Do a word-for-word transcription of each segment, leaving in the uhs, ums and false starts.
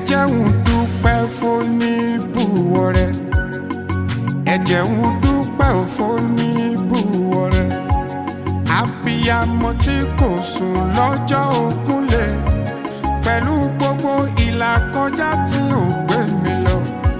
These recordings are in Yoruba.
jẹ́ ń dúpẹ́ fóníbùwọ̀ rẹ̀, ẹ jẹ́ ń dúpẹ́ fóníbùwọ̀ rẹ̀. Abiyamọ tí kò sùn lọ́jọ́ ògúnlé, pẹ̀lú gbogbo ìlàkọjá tí ò gbé mi lọ.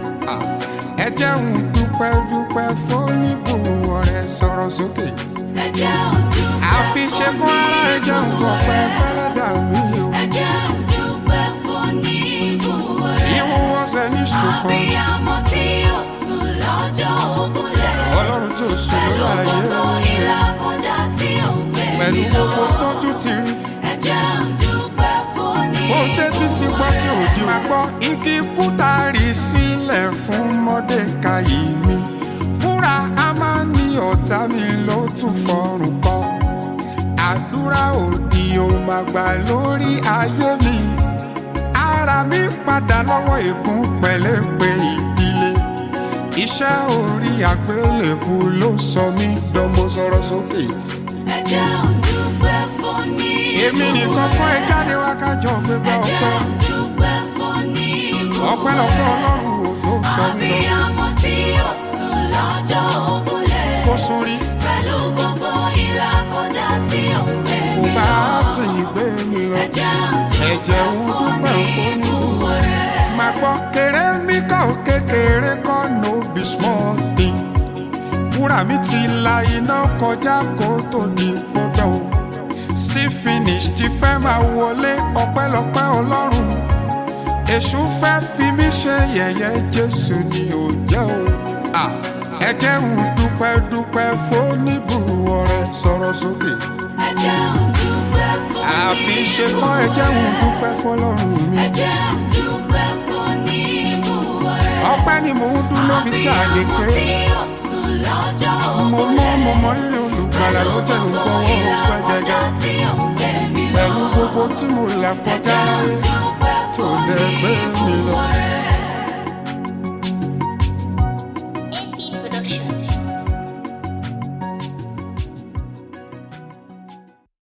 Ẹ jẹ́ ń dúpẹ́ dúpẹ́ fóníbùwọ̀ rẹ̀, sọ̀rọ̀ sókè. Ẹ jẹ́ ń dúpẹ́ Àfi ṣe kún ara ẹ jẹ́ ń fọpẹ́ fẹ́lẹ́dà mi o. Ẹ jẹ́ ń dúpẹ́ fóníbùwọ̀ rẹ̀. Even was an instrument. Abiyamọ tí ò sùn lọ́jọ́ ògúnlé, Ọlọ́run tí ò sùn pẹ̀lú lórí ayé gbogbo ìlàkọjá tí ò gbé pẹ̀lú mi lọ. gbogbo tọ́jú ti rí. Ẹ jẹ́ ń dúpẹ́ fóníbùwọ̀ Ó tẹ́tí ti gbọ́ tí ò di máa gbọ́. Igi kúta rí sílẹ̀ fún Mọ́dékáì mi. Fúnra Hámánì ọ̀tá mi ló tún fọrùn kọ́. Àdúrà òdì ò máa gbà lórí ayé mi. Ara mi padà lọ́wọ́ ègún pẹ̀lẹ́pẹ̀ ìdílé. Iṣẹ́ orí àgbélébù ló sọ mí dánmọ, sọ̀rọ̀ sókè. Ẹ jẹ́ ń dúpẹ́ fóníbùwọ̀ rẹ̀. Èmi nìkan kọ́ ẹ jáde wá kájọ gbégbá Ẹ jẹ́ ọpẹ́. ń dúpẹ́ fóníbùwọ̀ Ọpẹ́ lọ́pẹ́ Ọlọ́run ò tó sọ mí lọ. Abiyamọ tí ò sùn lọ́jọ́ ògúnlé, Kó sún rí, pẹ̀lú gbogbo ìlàkọjá tí ò gbé kò mi bá lọ. tì í gbé mi lọ. Ẹ jẹ́ ń Ẹ jẹ́ dúpẹ́ ń dúpẹ́ fóníbùwọ̀ rẹ̀. Máa gbọ́ kéré mi ká ò kékeré kọ́ no be small thing. Wúrà mi ti la iná kọjá kó tó di gbọ́dọ̀ o. Sí finish ti fẹ́ máa wọlé, ọpẹ́lọpẹ́ Ọlọ́run. Èṣù fẹ́ fi mí ṣe yẹ̀yẹ́, Jésù ni ò jẹ́ o. Ah, ẹ jẹ́ ń dúpẹ́ dúpẹ́ fóníbùwọ̀ rẹ̀, sọ̀rọ̀ sókè. Ẹ jẹ́ ń dúpẹ́ Àfi ṣe kọ́ ẹ jẹ́ ń dúpẹ́ fọlọ́run mi. Ẹ jẹ́ ń dúpẹ́ fóníbùwọ̀ rẹ̀. Ọpẹ́ ni mò ń dún lóbi sí àlè Abiyamọ tí kérésì. ò sùn lọ́jọ́ Mo ògúnlé, mọ́ mo mọ rírì olùgbàlà ló jẹ́ ń gbọ́ owó pẹ́ ìlàkọjá gẹ́gẹ́. tí ò gbé mi lọ. Pẹ̀lú gbogbo tí mo là Ẹ kọjá jẹ́ ń láyé dúpẹ́ tí ò dẹ̀ gbé mi lọ. fóníbùwọ̀ rẹ̀.